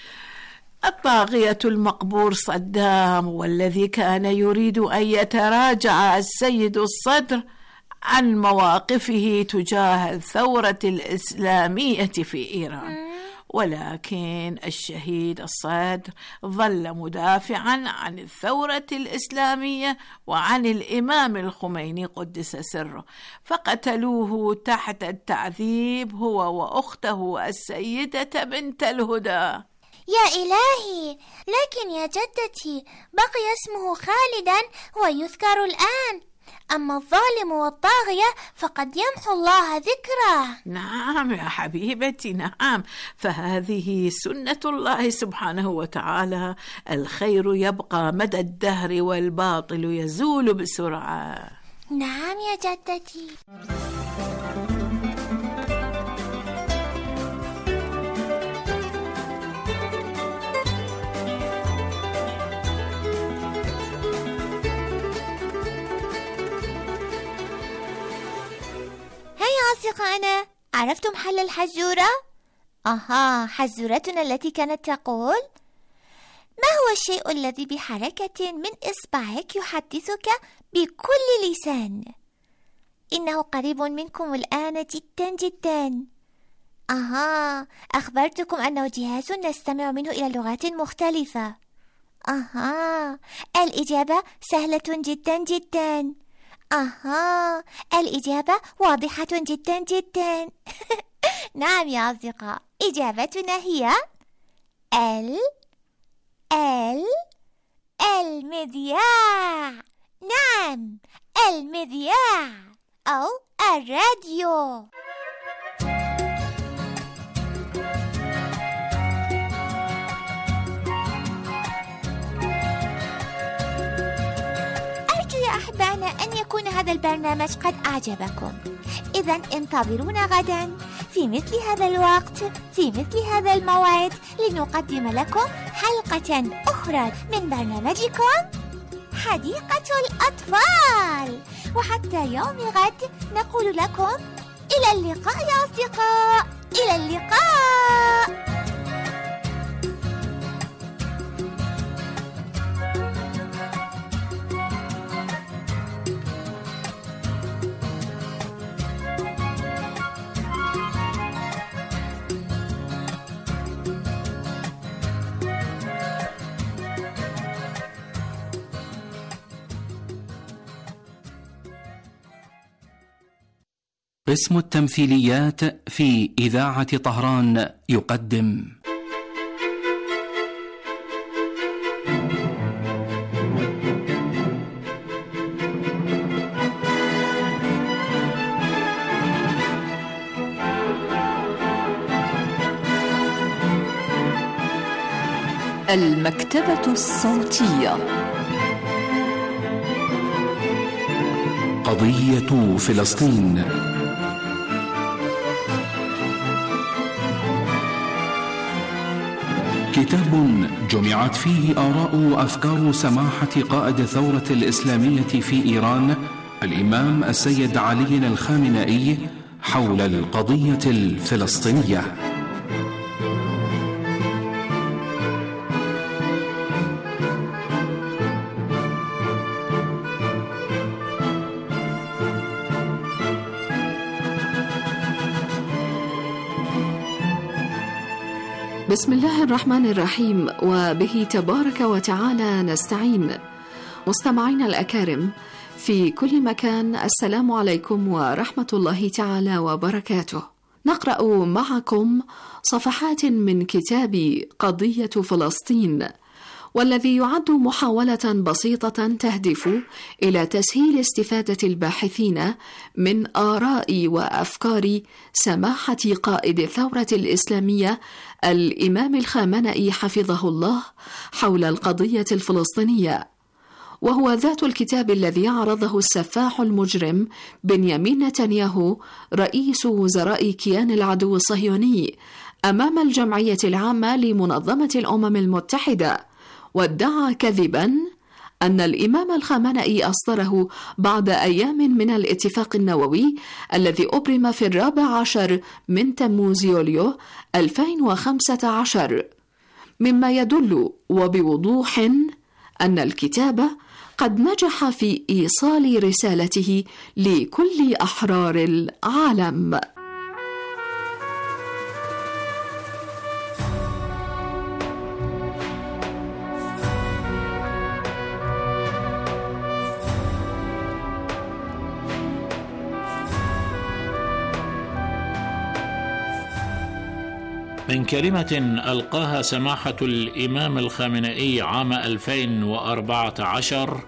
الطاغية المقبور صدام، والذي كان يريد أن يتراجع السيد الصدر عن مواقفه تجاه الثورة الإسلامية في إيران. ولكن الشهيد الصدر ظل مدافعا عن الثورة الإسلامية وعن الإمام الخميني قدس سره، فقتلوه تحت التعذيب هو وأخته السيدة بنت الهدى. يا إلهي، لكن يا جدتي بقي اسمه خالدا ويذكر الآن، أما الظالم والطاغية فقد يمحو الله ذكره. نعم يا حبيبتي، نعم، فهذه سنة الله سبحانه وتعالى، الخير يبقى مدى الدهر والباطل يزول بسرعة. نعم يا جدتي. أصدقائنا، عرفتم حل الحزورة؟ أها، حزورتنا التي كانت تقول: ما هو الشيء الذي بحركة من إصبعك يحدثك بكل لسان. إنه قريب منكم الآن جدا جدا. أها، أخبرتكم أنه جهاز نستمع منه إلى لغات مختلفة. أها، الإجابة سهلة جدا جدا. أها، الإجابة واضحة جدا جدا. نعم يا أصدقاء، إجابتنا هي ال ال المذياع. نعم، المذياع أو الراديو. أرجو يا أحبائنا أن يكون هذا البرنامج قد أعجبكم. إذن انتظرونا غدا في مثل هذا الوقت في مثل هذا الموعد لنقدم لكم حلقة أخرى من برنامجكم حديقة الأطفال. وحتى يوم غد نقول لكم إلى اللقاء يا أصدقاء، إلى اللقاء. قسم التمثيليات في إذاعة طهران يقدم المكتبة الصوتية. قضية فلسطين. كتاب جمعت فيه آراء وأفكار سماحة قائد الثورة الإسلامية في إيران الإمام السيد علي الخامنئي حول القضية الفلسطينية. بسم الله الرحمن الرحيم، وبه تبارك وتعالى نستعين. مستمعينا الأكارم في كل مكان، السلام عليكم ورحمة الله تعالى وبركاته. نقرأ معكم صفحات من كتاب قضية فلسطين، والذي يعد محاولة بسيطة تهدف إلى تسهيل استفادة الباحثين من آراء وأفكار سماحة قائد الثورة الإسلامية الإمام الخامنئي حفظه الله حول القضية الفلسطينية، وهو ذات الكتاب الذي عرضه السفاح المجرم بنيامين نتنياهو رئيس وزراء كيان العدو الصهيوني أمام الجمعية العامة لمنظمة الأمم المتحدة، وادعى كذباً أن الإمام الخامنئي أصدره بعد أيام من الاتفاق النووي الذي أبرم في الرابع عشر من تموز يوليو ألفين وخمسة عشر، مما يدل وبوضوح أن الكتاب قد نجح في إيصال رسالته لكل أحرار العالم. من كلمة ألقاها سماحة الإمام الخامنئي عام ألفين وأربعة عشر: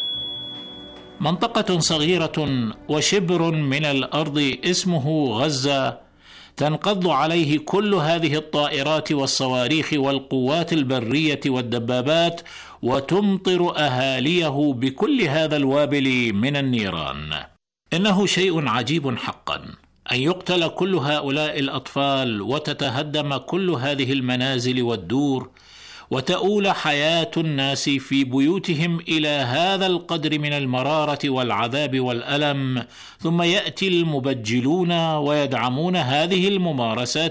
منطقة صغيرة وشبر من الأرض اسمه غزة تنقض عليه كل هذه الطائرات والصواريخ والقوات البرية والدبابات، وتمطر أهاليه بكل هذا الوابل من النيران. إنه شيء عجيب حقا أن يقتل كل هؤلاء الأطفال وتتهدم كل هذه المنازل والدور، وتؤول حياة الناس في بيوتهم إلى هذا القدر من المرارة والعذاب والألم، ثم يأتي المبجلون ويدعمون هذه الممارسات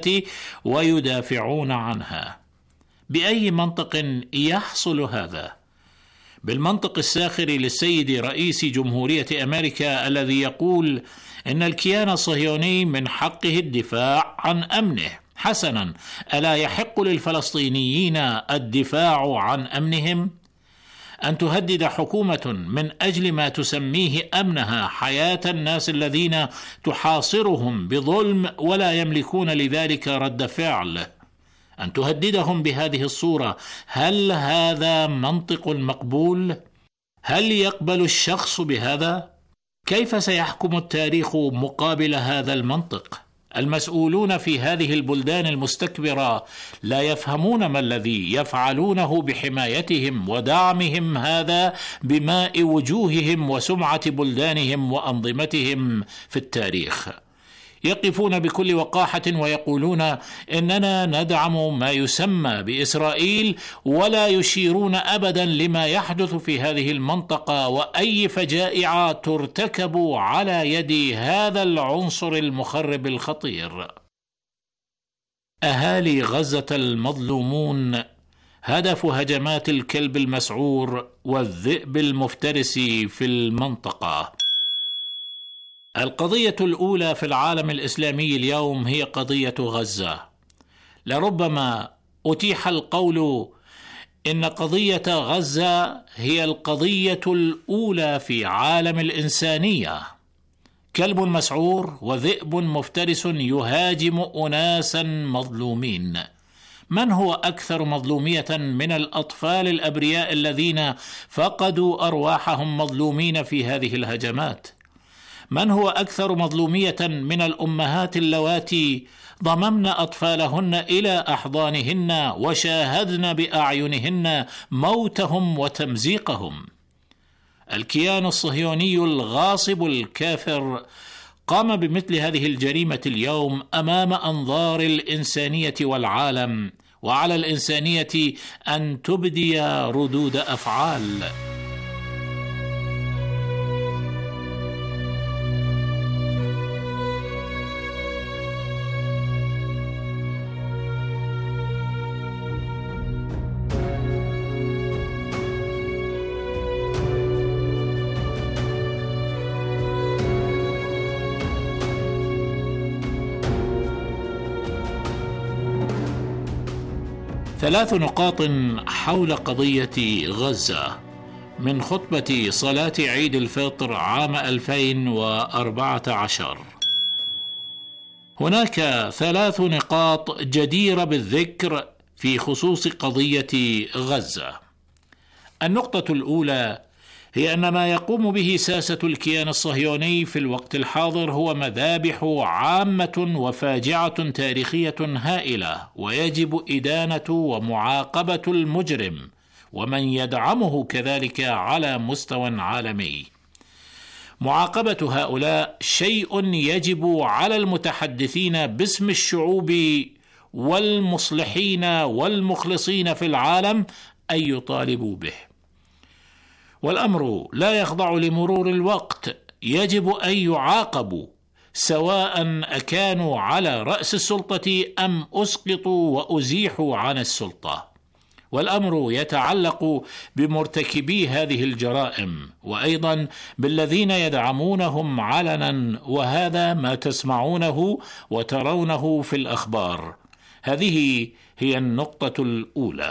ويدافعون عنها. بأي منطق يحصل هذا؟ بالمنطق الساخر للسيد رئيس جمهورية أمريكا الذي يقول إن الكيان الصهيوني من حقه الدفاع عن أمنه. حسنا، ألا يحق للفلسطينيين الدفاع عن أمنهم؟ أن تهدد حكومة من أجل ما تسميه أمنها حياة الناس الذين تحاصرهم بظلم ولا يملكون لذلك رد فعل، أن تهددهم بهذه الصورة، هل هذا منطق مقبول؟ هل يقبل الشخص بهذا؟ كيف سيحكم التاريخ مقابل هذا المنطق؟ المسؤولون في هذه البلدان المستكبرة لا يفهمون ما الذي يفعلونه بحمايتهم ودعمهم هذا بماء وجوههم وسمعة بلدانهم وأنظمتهم في التاريخ. يقفون بكل وقاحة ويقولون إننا ندعم ما يسمى بإسرائيل، ولا يشيرون أبدا لما يحدث في هذه المنطقة وأي فجائع ترتكب على يد هذا العنصر المخرب الخطير. أهالي غزة المظلومون هدف هجمات الكلب المسعور والذئب المفترس في المنطقة. القضية الأولى في العالم الإسلامي اليوم هي قضية غزة. لربما أتيح القول إن قضية غزة هي القضية الأولى في عالم الإنسانية. كلب مسعور وذئب مفترس يهاجم أناسا مظلومين. من هو أكثر مظلومية من الأطفال الأبرياء الذين فقدوا أرواحهم مظلومين في هذه الهجمات؟ من هو أكثر مظلومية من الأمهات اللواتي ضممن أطفالهن إلى أحضانهن وشاهدن بأعينهن موتهم وتمزيقهم؟ الكيان الصهيوني الغاصب الكافر قام بمثل هذه الجريمة اليوم أمام أنظار الإنسانية والعالم، وعلى الإنسانية أن تبدي ردود أفعال. ثلاث نقاط حول قضية غزة من خطبة صلاة عيد الفطر عام ألفين وأربعة عشر. هناك ثلاث نقاط جديرة بالذكر في خصوص قضية غزة. النقطة الأولى هي أن ما يقوم به ساسة الكيان الصهيوني في الوقت الحاضر هو مذابح عامة وفاجعة تاريخية هائلة، ويجب إدانة ومعاقبة المجرم ومن يدعمه كذلك على مستوى عالمي. معاقبة هؤلاء شيء يجب على المتحدثين باسم الشعوب والمصلحين والمخلصين في العالم أن يطالبوا به. والأمر لا يخضع لمرور الوقت، يجب أن يعاقبوا سواء أكانوا على رأس السلطة أم أسقطوا وأزيحوا عن السلطة. والأمر يتعلق بمرتكبي هذه الجرائم وأيضا بالذين يدعمونهم علنا، وهذا ما تسمعونه وترونه في الأخبار. هذه هي النقطة الأولى.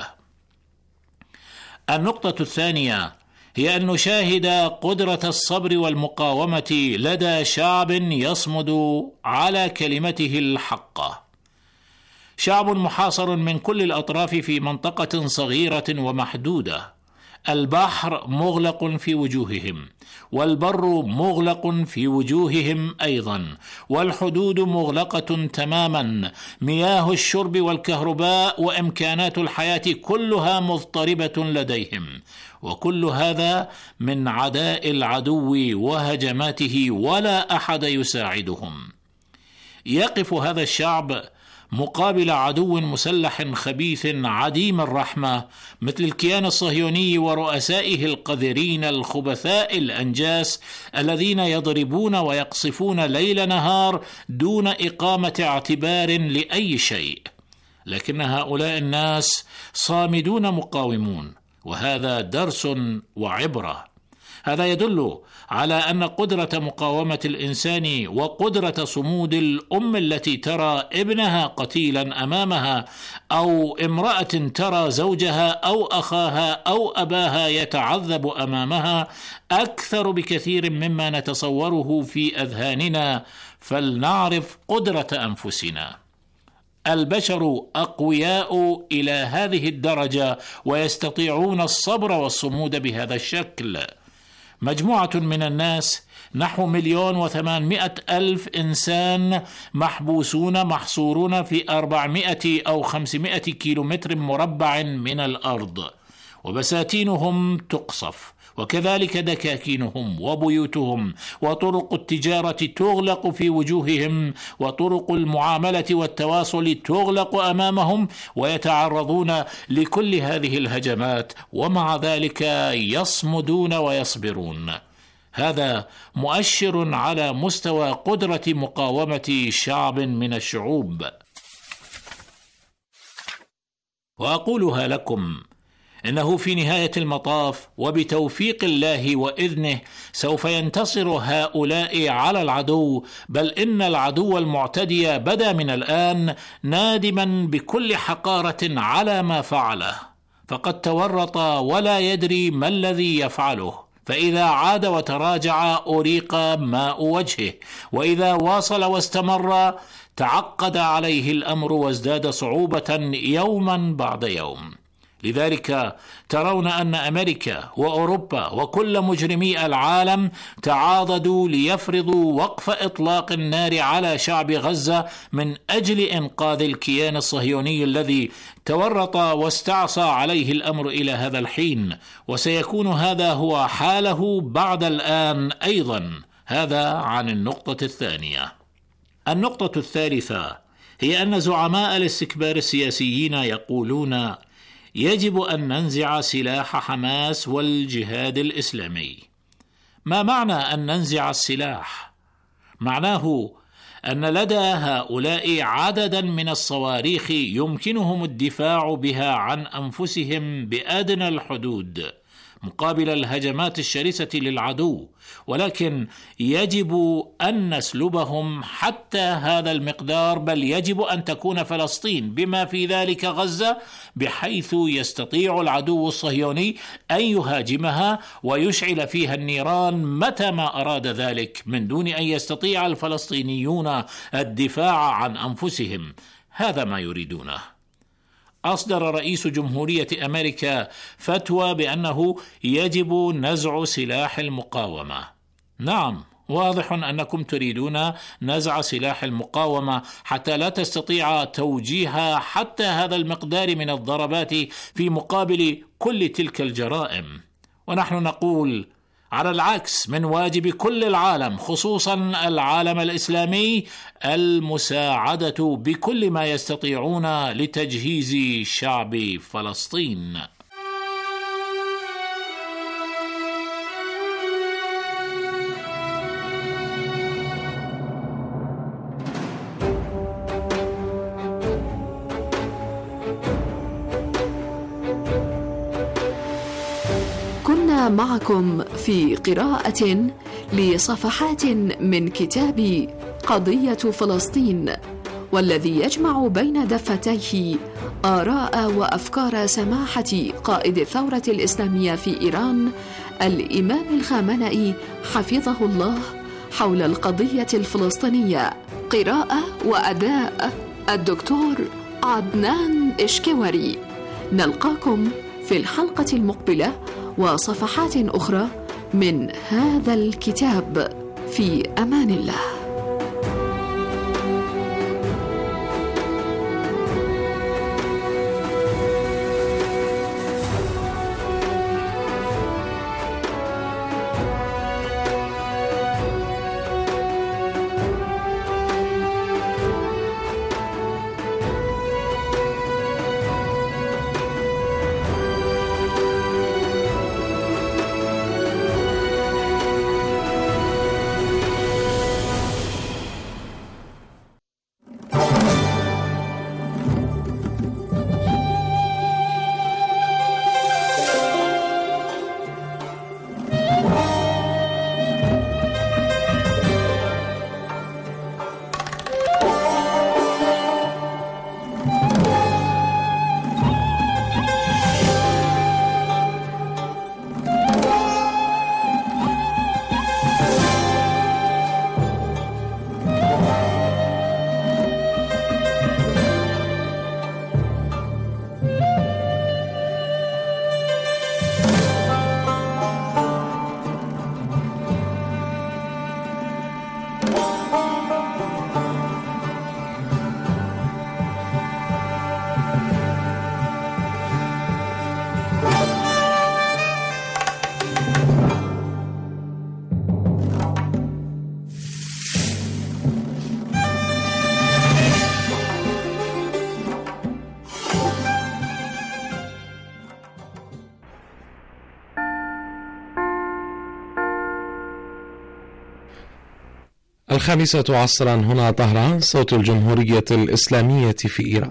النقطة الثانية هي أن نشاهد قدرة الصبر والمقاومة لدى شعب يصمد على كلمته الحقة. شعب محاصر من كل الأطراف في منطقة صغيرة ومحدودة. البحر مغلق في وجوههم، والبر مغلق في وجوههم أيضا، والحدود مغلقة تماما. مياه الشرب والكهرباء وإمكانات الحياة كلها مضطربة لديهم، وكل هذا من عداء العدو وهجماته، ولا أحد يساعدهم. يقف هذا الشعب مقابل عدو مسلح خبيث عديم الرحمة مثل الكيان الصهيوني ورؤسائه القذرين الخبثاء الأنجاس الذين يضربون ويقصفون ليل نهار دون إقامة اعتبار لأي شيء. لكن هؤلاء الناس صامدون مقاومون، وهذا درس وعبرة. هذا يدل على أن قدرة مقاومة الإنسان وقدرة صمود الأم التي ترى ابنها قتيلا أمامها، أو امرأة ترى زوجها أو أخاها أو أباها يتعذب أمامها، أكثر بكثير مما نتصوره في أذهاننا. فلنعرف قدرة أنفسنا. البشر أقوياء إلى هذه الدرجة ويستطيعون الصبر والصمود بهذا الشكل. مجموعة من الناس، نحو مليون وثمانمائة ألف إنسان، محبوسون محصورون في أربعمائة أو خمسمائة كيلومتر مربع من الأرض، وبساتينهم تقصف، وكذلك دكاكينهم وبيوتهم، وطرق التجارة تغلق في وجوههم، وطرق المعاملة والتواصل تغلق أمامهم، ويتعرضون لكل هذه الهجمات، ومع ذلك يصمدون ويصبرون. هذا مؤشر على مستوى قدرة مقاومة شعب من الشعوب. وأقولها لكم إنه في نهاية المطاف وبتوفيق الله وإذنه سوف ينتصر هؤلاء على العدو، بل إن العدو المعتدي بدا من الآن نادما بكل حقارة على ما فعله، فقد تورط ولا يدري ما الذي يفعله، فإذا عاد وتراجع أريق ماء وجهه، وإذا واصل واستمر تعقد عليه الأمر وازداد صعوبة يوما بعد يوم. لذلك ترون أن أمريكا وأوروبا وكل مجرمي العالم تعاضدوا ليفرضوا وقف إطلاق النار على شعب غزة من أجل إنقاذ الكيان الصهيوني الذي تورط واستعصى عليه الأمر إلى هذا الحين، وسيكون هذا هو حاله بعد الآن أيضا. هذا عن النقطة الثانية. النقطة الثالثة هي أن زعماء الاستكبار السياسيين يقولون يجب أن ننزع سلاح حماس والجهاد الإسلامي. ما معنى أن ننزع السلاح؟ معناه أن لدى هؤلاء عددا من الصواريخ يمكنهم الدفاع بها عن أنفسهم بأدنى الحدود مقابل الهجمات الشرسة للعدو، ولكن يجب أن نسلبهم حتى هذا المقدار، بل يجب أن تكون فلسطين بما في ذلك غزة بحيث يستطيع العدو الصهيوني أن يهاجمها ويشعل فيها النيران متى ما أراد ذلك، من دون أن يستطيع الفلسطينيون الدفاع عن أنفسهم. هذا ما يريدونه. أصدر رئيس جمهورية أمريكا فتوى بأنه يجب نزع سلاح المقاومة. نعم، واضح أنكم تريدون نزع سلاح المقاومة حتى لا تستطيع توجيه حتى هذا المقدار من الضربات في مقابل كل تلك الجرائم. ونحن نقول على العكس، من واجب كل العالم خصوصا العالم الإسلامي المساعدة بكل ما يستطيعون لتجهيز شعب فلسطين. معكم في قراءة لصفحات من كتاب قضية فلسطين، والذي يجمع بين دفتيه آراء وأفكار سماحة قائد الثورة الإسلامية في إيران الإمام الخامنئي حفظه الله حول القضية الفلسطينية. قراءة وأداء الدكتور عدنان إشكوري. نلقاكم في الحلقة المقبلة وصفحات أخرى من هذا الكتاب. في أمان الله. الخامسة عصرا هنا طهران، صوت الجمهورية الإسلامية في إيران.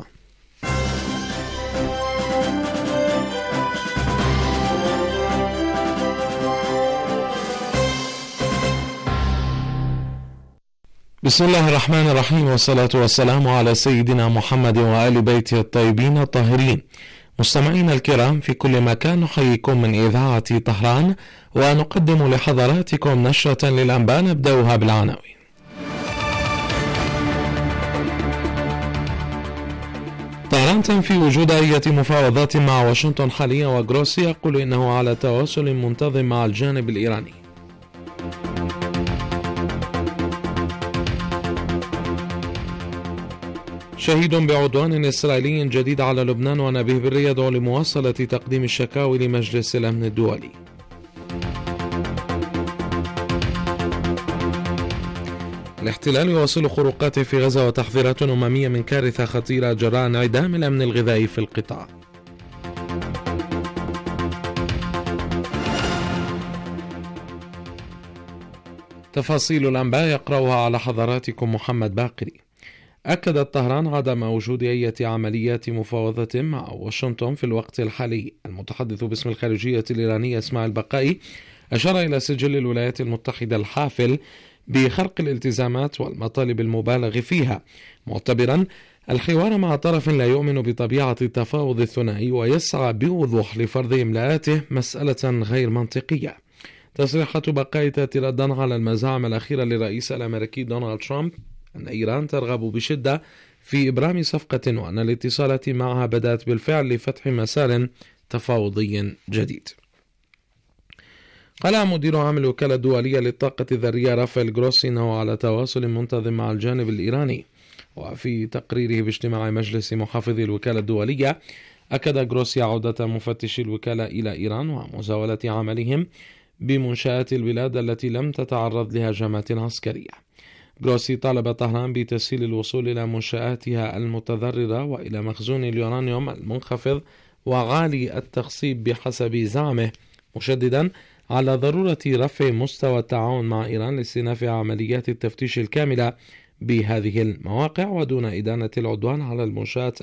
بسم الله الرحمن الرحيم، والصلاة والسلام على سيدنا محمد وآل بيته الطيبين الطاهرين. مستمعينا الكرام في كل مكان، نحييكم من إذاعة طهران ونقدم لحضراتكم نشرة للأنباء نبدأها بالعناوين. طهران تنفي وجود أي مفاوضات مع واشنطن حاليا، وغروسي يقول إنه على تواصل منتظم مع الجانب الإيراني. شهيد بعدوان إسرائيلي جديد على لبنان ونبيه بري يدعو لمواصلة تقديم الشكاوي لمجلس الأمن الدولي. الاحتلال يواصل خروقاته في غزة وتحذيرات أممية من كارثة خطيرة جراء انعدام الأمن الغذائي في القطاع. تفاصيل الأنباء يقرأها على حضراتكم محمد باقري. أكدت طهران عدم وجود أي عمليات مفاوضة مع واشنطن في الوقت الحالي. المتحدث باسم الخارجية الإيرانية اسماعيل بقائي أشار إلى سجل الولايات المتحدة الحافل بخرق الالتزامات والمطالب المبالغ فيها، معتبرا الحوار مع طرف لا يؤمن بطبيعة التفاوض الثنائي ويسعى بوضوح لفرض إملاءاته مسألة غير منطقية. تصريحات بقائي تأتي ردا على المزاعم الأخيرة للرئيس الأمريكي دونالد ترامب أن إيران ترغب بشدة في إبرام صفقة وأن الاتصالات معها بدأت بالفعل لفتح مسار تفاوضي جديد. قال مدير عام الوكالة الدولية للطاقة الذرية رافائيل غروسي أنه على تواصل منتظم مع الجانب الإيراني. وفي تقريره باجتماع مجلس محافظي الوكالة الدولية، أكد غروسي عودة مفتشي الوكالة إلى إيران ومزاولة عملهم بمنشآت البلاد التي لم تتعرض لهجمات عسكرية. غروسي طالب طهران بتسهيل الوصول إلى منشآتها المتضررة وإلى مخزون اليورانيوم المنخفض وعالي التخصيب بحسب زعمه، مشددا على ضرورة رفع مستوى التعاون مع إيران لاستئناف عمليات التفتيش الكاملة بهذه المواقع ودون إدانة العدوان على المنشآت